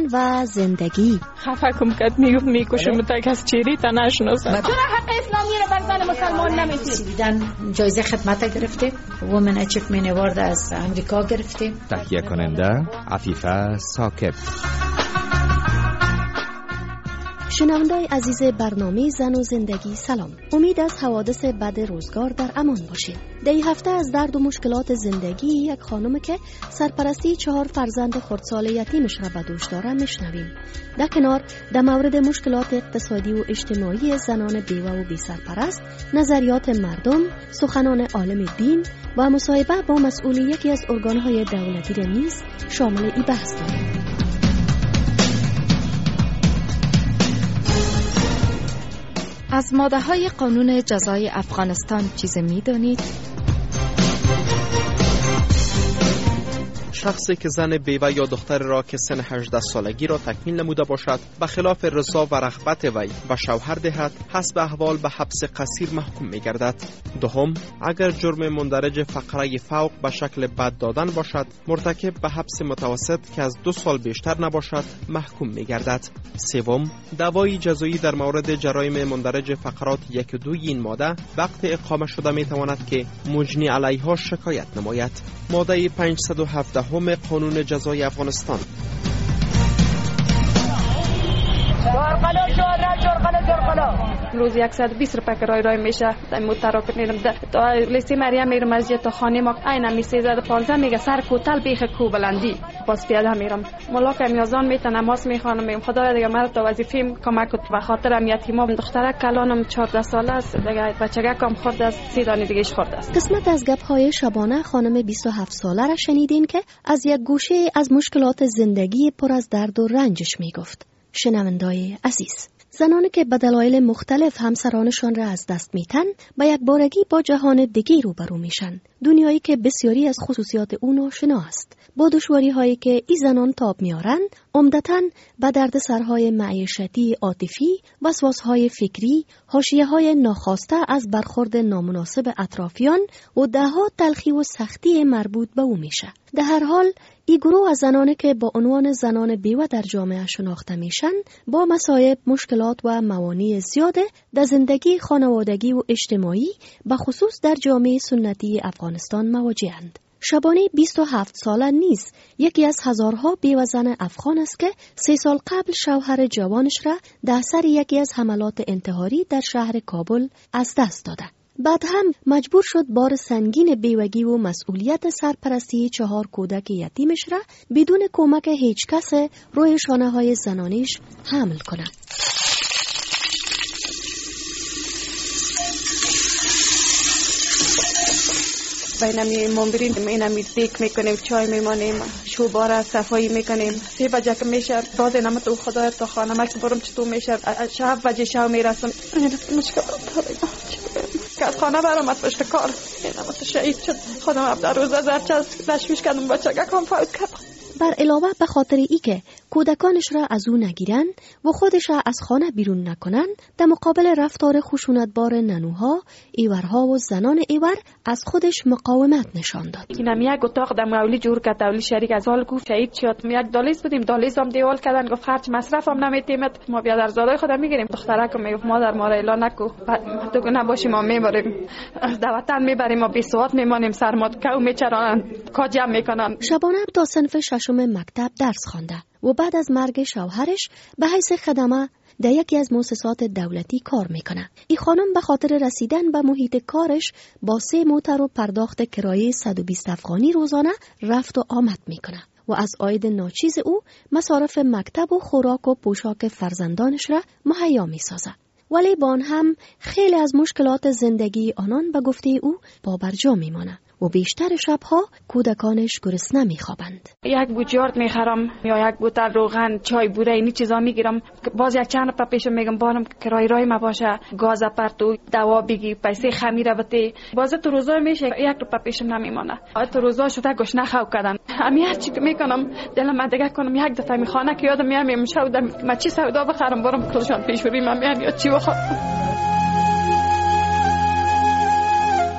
و زندگی. خفه کم کد میکشم تا کس چیری تا نشناسم. چرا حق اسلامی رو بر زن مسلمان نمیدید؟ جایزه خدمت گرفته، وومن اچیومنت اوارد از امریکا گرفته. تهیه کننده عفیفه ساکب. شنونده‌های عزیز برنامه زن و زندگی سلام. امید از حوادث بد روزگار در امان باشید. در این هفته از درد و مشکلات زندگی یک خانم که سرپرستی 4 فرزند خردسال یتیمش را به دوش داره میشنویم. در کنار در مورد مشکلات اقتصادی و اجتماعی زنان بیوه و بی سرپرست، نظریات مردم، سخنان عالم دین و مصاحبه با مسئول یکی از ارگان‌های دولتی را نیز شامل این بحث داریم. از ماده‌های قانون جزای افغانستان چیز می‌دانید؟ شخصی که زن بیوه یا دختر را که سن 18 سالگی را تکمیل نموده باشد به خلاف رضا و رغبت وی به شوهر دهد، حسب احوال به حبس قصیر محکوم می‌گردد. دوم، اگر جرم مندرج فقره فوق به شکل بد دادن باشد، مرتکب به حبس متوسط که از 2 سال بیشتر نباشد محکوم می‌گردد. سوم، دعوای جزایی در مورد جرایم مندرج فقرات 1 و 2 این ماده وقت اقامه شده می‌تواند که مجنی علیها شکایت نماید. ماده 517 قانون جزای افغانستان. روز 120 روپیه کرایه میشه. در موتر کنیم تا لیسی مریم میرم از تا خانه ما عین می 1315 میگه سر کوتل بیخ کو بلندی باز پیاده میرم. مولا که میازان میته نماز میخوانم، میگم خدایا دیگه مرا تو وظیفه‌ام کمک کن. به خاطر یتیمام دختره کلانم 14 ساله است دیگه، بچگی کم خورده است، 3 دانه دیگه اش خورده است. قسمت از گپ‌های شبانه خانم 27 ساله را شنیدین که از یک گوشه از مشکلات زندگی پر از درد و رنجش میگفت. شنونده‌های عزیز، زنانی که به دلایل مختلف همسرانشان را از دست میتن با یک بارگی با جهان دیگه روبرو میشن. دنیایی که بسیاری از خصوصیات اون آشنا است. با دشواری هایی که این زنان تاب میارن، عمدتاً به دردسرهای معیشتی، عاطفی، وسواسهای فکری، حاشیه‌های ناخواسته از برخورد نامناسب اطرافیان و ده‌ها تلخی و سختی مربوط به او میشه. در هر حال این گروه از زنانی که با عنوان زنان بیوه در جامعه شناخته میشن با مصائب، مشکلات و موانع زیاده در زندگی خانوادگی و اجتماعی به خصوص در جامعه سنتی افغانستان مواجهند. شبانه 27 ساله نیست، یکی از هزارها بیوه زن افغان است که 3 سال قبل شوهر جوانش را در اثر یکی از حملات انتحاری در شهر کابل از دست داده. بعد هم مجبور شد بار سنگین بیوگی و مسئولیت سرپرستی 4 کودک یتیمش را بدون کمک هیچ کس روی شانه‌های زنانیش حمل کند. بینمی مامبرین اینمی دیک میکنیم، چای میمانیم، شوباره صفایی میکنیم. 3 بجه که میشه باز نمت او خدایا تا خانه ما که برم چطور میشه 7 بجه شب میرسم. مشکلات که از خانه برام پشت کار نمت شهید شد. خودم در روزه زرچه لشمیش کردم بچه کم فوت کردم. بر علاوه به خاطر ای که کودکانش را از او نگیرن و خودش را از خانه بیرون نکنن، در مقابل رفتار خشونتبار ننوها، ایورها و زنان ایور از خودش مقاومت نشان داد. اینم یک اتاق در مولی جور کرد. تولی شریک از حال گفت شهید شد. یک دالیز بودیم، دالیز هم دیوال کردن، گفت خرج مصرفم نمیتیمت، ما بیا در زادای خودم میگیریم. دخترک میگفت مادر ما را اعلان نکو، تو که نباشی ما میبریم در وطن میبریم، ما بی سواد میمانیم، سرمات کو میچرانن، کاجم میکنن. شبانه تا صنف 6 مکتب درس خوانده و بعد از مرگ شوهرش به حیث خدمه در یکی از مؤسسات دولتی کار میکنه. این خانم به خاطر رسیدن به محیط کارش با 3 موتر و پرداخت کرایه 120 افغانی روزانه رفت و آمد میکنه و از عاید ناچیز او مصارف مکتب و خوراک و پوشاک فرزندانش را مهیا میسازه. ولی با آن هم خیلی از مشکلات زندگی آنان به گفته او پابرجا میمانه و بیشتر شبها کودکانش گرسنه میخوابند. یک بوجارد میخرم یا یک بوتل روغن، چای، بوره، اینی چیزا میگیرم. باز یک چند روپیه پیشم میگم بارم کرای رای ما باشه، گاز پرتو، دوا بگی، پیسه خمیر بده. باز تو روزا میشه 1 روپیه پیشم نمیمانه. تو روزا شده گشنه خو کردن. همین هر چی که میکنم دلم دیگه کنم یک دفعه میخوانه که یادم میاد میشودم ما چی سودا بخرم برم کلشان پیشوری من میاد چی بخورم.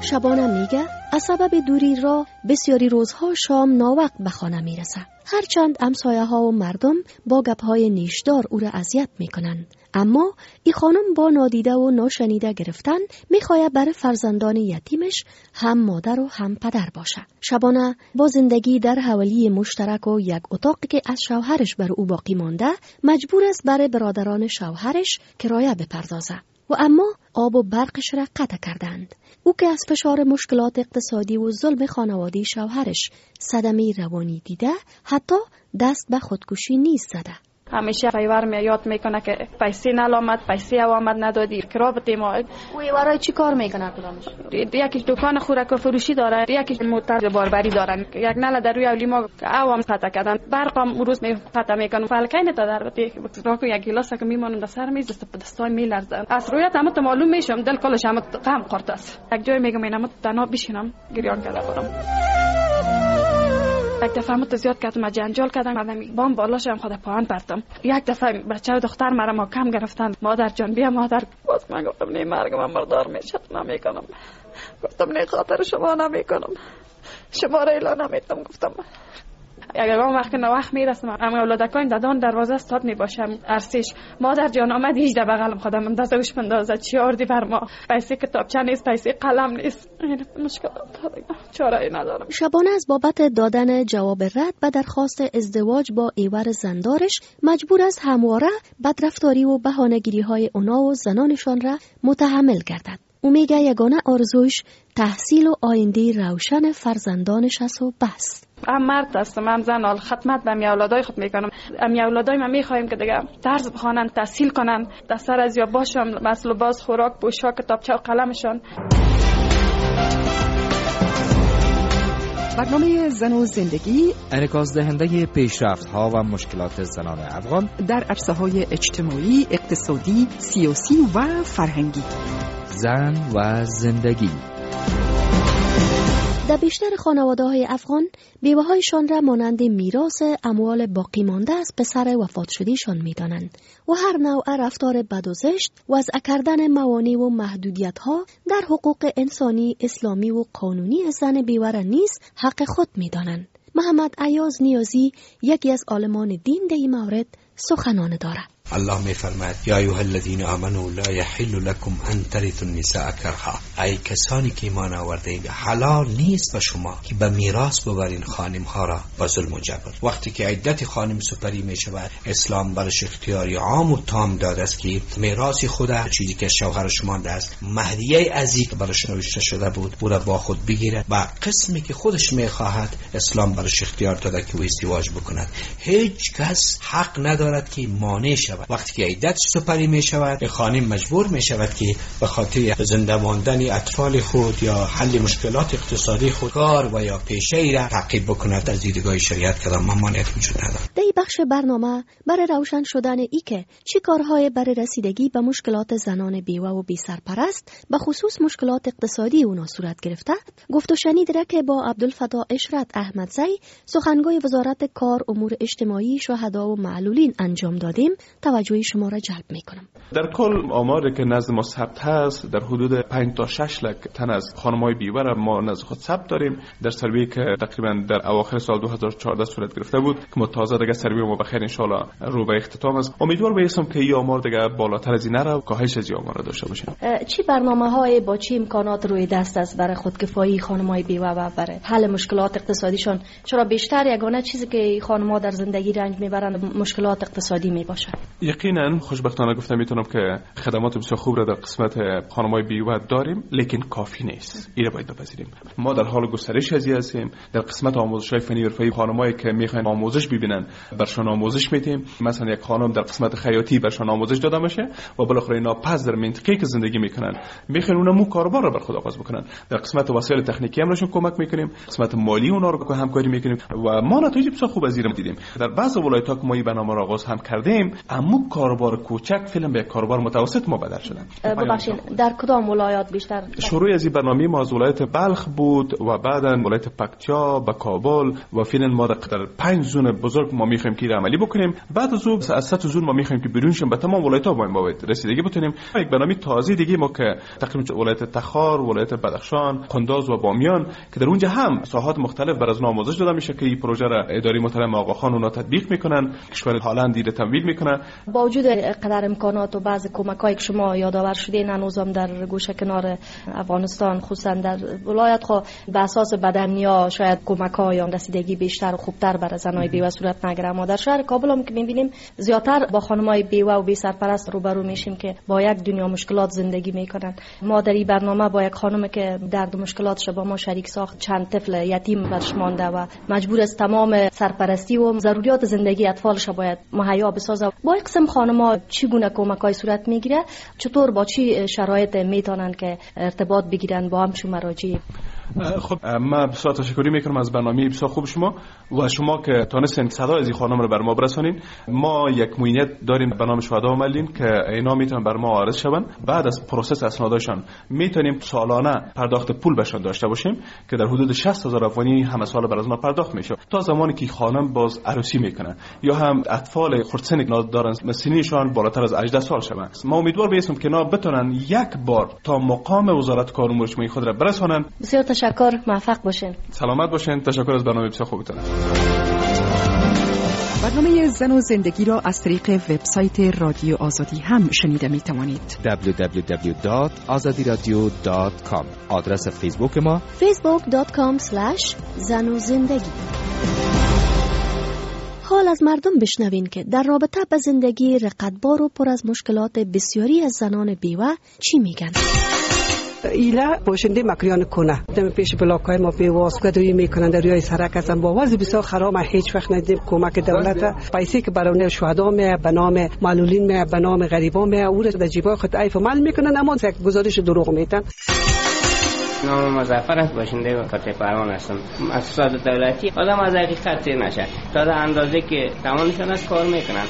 شبانه میگه از سبب دوری را بسیاری روزها شام ناوقت به خانه میرسه. هرچند همسایه ها و مردم با گپهای نیشدار او را اذیت میکنند، اما این خانم با نادیده و ناشنیده گرفتن میخواهد برای فرزندان یتیمش هم مادر و هم پدر باشه. شبانه با زندگی در حوالی مشترک و یک اتاقی که از شوهرش بر او باقی مانده مجبور است برای برادران شوهرش کرایه بپردازه و اما آب و برقش را قطع کردند. او که از فشار مشکلات اقتصادی و ظلم خانوادی شوهرش صدمه روانی دیده حتی دست به خودکشی نیز زده. همیشه فیور می یاد میکنه که پیسه نلامد، پیسه اوامد ندادی، کرابت ما. او برای چی کار میکنه کدامش؟ یکی دکان خوراک و فروشی داره، یکی موتر باربری دارن. یک نل در روی اولی ما اوام قطع کردن، برقم روز می قطع میکنن. فالکین تا در وقتی راکو یک گلاس که میمونن در سر میز دستای میلرزن. از روی تمام معلوم میشم دل کلش هم غم خورد است. یک جای میگم اینم تنها بشینم گریان کرده بودم. یک دفعه مت زیاد کردم، جنجال کردم، بعدم بام بالاش هم خود پاهن پرتم. یک دفعه بچه و دختر مرا محکم گرفتن. مادر جان بیا مادر. باز من گفتم نه مرگ من بردار میشه نمیکنم. گفتم نه خاطر شما نمیکنم. شما را اعلان نمیتونم. گفتم اگر اون وقت نوخ میرسم اما اولادکان دادان دروازه استاد میباشم ارسیش مادر جان آمد 18 بغلم خودم اندازهش بندازه چی آردی بر ما پیسه کتابچه نیست پیسه قلم نیست این مشکلات چاره ای ندارم. شبانه از بابت دادن جواب رد به درخواست ازدواج با ایور زندارش مجبور است همواره بدرفتاری و بهانه‌گیری های اونا و زنانشان را متحمل گردد. او میگه یگانه آرزویش تحصیل و آینده روشن فرزندانش است و بس. هم مرد هستم هم زن، خدمت به اولادای خود میکنم. اولادای ما میخوایم که دیگه درس بخوانن، تحصیل کنن، دستر از یا باشم مثل باز خوراک، پوشاک، کتابچه و قلمشان. برنامه زن و زندگی انعکاس دهنده پیشرفت‌ها و مشکلات زنان افغان در عرصه‌های اجتماعی، اقتصادی، سیاسی و فرهنگی. زن و زندگی. در بیشتر خانواده‌های افغان بیوه‌هایشان را مانند میراث اموال باقی مانده از پسر وفات شدهشان می‌دانند و هر نوع رفتار بد و زشت وضع کردن موانع و محدودیت‌ها در حقوق انسانی، اسلامی و قانونی زن بیوه را نیز حق خود می‌دانند. محمد ایاز نیازی یکی از عالمان دین در این مورد سخنان دارد. الله میفرماید یا ایها الذین آمنوا لا یحل لكم ان ترثوا النساء کرها. ای کسانی که ایمان آورده‌اید حلال نیست به شما که به میراث ببرین خانم ها را با ظلم و جبر. وقتی که عدت خانم سپری می شود اسلام برش اختیاری عام و تام داده است که میراث خود چیزی که شوهرش مانده است مهریه ازی که برش نوشته شده بود او را با خود بگیرد و قسمی که خودش میخواهد اسلام برش اختیار داده که او ازدواج بکند. هیچ کس حق ندارد که مانع شود. وقتی که عدت سپری می شود خانم مجبور می شود که به خاطر زنده ماندن اطفال خود یا حل مشکلات اقتصادی خود کار و یا پیشه‌ای را تعقیب بکند. از دیدگاه شریعت کدام مانعیت وجود ندارد. در این بخش برنامه برای روشن شدن ای که چی کارهای برای رسیدگی به مشکلات زنان بیوه و بی سرپرست به خصوص مشکلات اقتصادی اونا صورت گرفته گفت و شنید را که با عبدالفتا اشرت احمدزی سخنگوی وزارت کار امور اجتماعی شهدا و معلولین انجام دادیم توجه شما را جلب میکنم. در کل آماری که نزد ما ثبت هست در حدود 5 تا 6 لک تن از خانم‌های بیوه را ما نزد خود ثبت داریم. در سروی که تقریبا در اواخر سال 2014 صورت گرفته بود که ما تازه دیگه سروی ما بخیر ان شاء الله رو به اختتام است. امیدوار باشم که این آمار دیگه بالاتر از این نره، کاهش از این آمار را داشته باشیم. چی برنامه‌های با چی امکانات روی دست است برای خودکفایی خانم‌های بیوه و برای حل مشکلات اقتصادیشان؟ چرا بیشتر یگانه چیزی که خانم‌ها در زندگی رنج میبرند مشکلات اقتصادی میباشه؟ یقینا خوشبختانه گفتم میتونم که خدمات بسیار خوب را در قسمت خانم‌های بیوه داریم، لیکن کافی نیست. این را باید بپذیریم. ما در حال گسترش ازی هستیم. در قسمت آموزش‌های فنی و حرفه‌ای خانمایی که میخواین آموزش ببینن برشان آموزش میدیم. مثلا یک خانم در قسمت خیاطی برشان آموزش داده میشه و بالاخره اینا پس در منطقه‌ای که زندگی میکنن میخوان اونم کاروبار را بر خود آغاز بکنن. در قسمت وسایل تکنیکی هم بهشون کمک میکنیم، قسمت مالی اونا رو همکاری میکنیم و ما نتایج بسیار خوب از این دیدیم. در بعضی ولایت‌ها که ما این برنامه را آغاز هم کردیم، اما کاروبار کوچک فیلم به کاروبار متوسط ما بدل شدن. ببخشید در کدام ولایات بیشتر؟ شروع از این برنامه ما از ولایت بلخ بود و بعدا ولایت پکتیا و کابل و فیلم ما در 5 زون بزرگ ما می‌خوایم که عملی بکنیم. بعد از اون از 7 زون ما می‌خوایم که بیرونشیم به تمام ولایت‌ها ما رسیدگی بتونیم. یک برنامه تازه دیگه ما که تقریبا ولایت تخار، ولایت بدخشان، قنداز و بامیان که در اونجا هم ساحات مختلف بر از آموزش داده میشه که این پروژه را اداره محترم آقاخان اونا تطبیق میکنن، کشور هلند دیره تمویل میکنن. با وجود قدر امکانات و بعض کمک‌هایی که شما یادآور شدین، هنوزم در گوشه کنار افغانستان خصوصا در ولایت خو به اساس بدنیا شاید کمک‌ها یا رسیدگی بیشتر و خوبتر برای زنای بیوه صورت نگیره. اما در شهر کابل هم که می‌بینیم زیاتر با خانم‌های بیوه و بی سرپرست روبرو میشیم که با یک دنیا مشکلات زندگی میکنن. ما در این برنامه با یک خانم که درد و مشکلاتش با ما شریک ساخت، چند طفل یتیم برش مانده و مجبور است تمام سرپرستی و ضروریات زندگی اطفالش باید مهیا بسازه. با یک قسم خانم‌ها چگونه کمک‌های صورت میگیره؟ چطور با چی شرایط میتونن که ارتباط بگیرن با همچون مراجع؟ خب من بسیار تشکر میکنم از برنامه بسیار خوب شما و شما که تونستین صدای از این خانم رو بر ما برسونین. ما یک موینت داریم به نام شهدا ملین که اینا میتونن بر ما عارض شون. بعد از پروسس اسنادشان میتونیم سالانه پرداخت پول بهشون داشته باشیم که در حدود 60000 افغانی همه سال بر از ما پرداخت میشه تا زمانی که خانم باز عروسی میکنه یا هم اطفال خردسنی دارن سنیشان بالاتر از 18 سال شوند. ما امیدوار بیستم که اینا بتونن یک بار تا مقام وزارت کار و امور اجتماعی خود را برسونن. بسیار تشکر، موفق باشین. سلامت باشین. تشکر از برنامه بسیار خوبتون. برنامه زن و زندگی را از طریق وبسایت رادیو آزادی هم شنیده می توانید. www.azadiradio.com. آدرس فیسبوک ما facebook.com/zanozindagi. حال از مردم بشنوین که در رابطه با زندگی رقتبار و پر از مشکلات بسیاری از زنان بیوه چی میگن. ایلا باشنده مکریان کنه دم پیش بلاکای ما بیواس گدایی میکنن در روی سرک هستن با وضع بسیار خراب. هیچ وقت ندیدیم کمک دولت. پیسه که برای شهدا می به نام معلولین می به نام غریبا می او را در جیبای خود عیف عمل میکنن، اما یک گزارش دروغ میتن. نام مظفر است، باشنده کاته پروان هستم. مؤسسات دولتی آدم از حقیقت نشه تا در اندازه که توانشون است کار میکنن.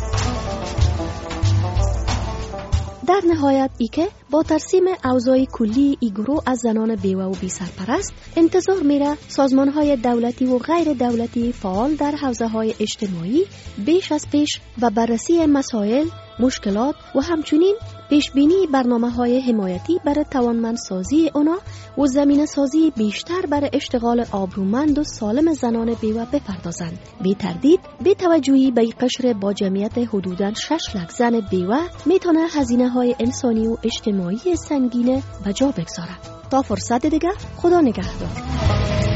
در نهایت ای که با ترسیم اوضاع کلی ای گروه از زنان بیوه و بی سرپرست انتظار میره سازمانهای دولتی و غیر دولتی فعال در حوزه‌های اجتماعی بیش از پیش و بررسی مسائل، مشکلات و همچنین پیشبینی برنامه‌های حمایتی برای توانمندسازی اونا و زمینه‌سازی بیشتر برای اشتغال آبرومند و سالم زنان بیوه بپردازند. بی تردید بی توجهی به قشر با جمعیت حدوداً 6 لک زن بیوه میتونه هزینه‌های انسانی و اجتماعی سنگین به جا بگذاره. تا فرصت دیگه، خدا نگهدار.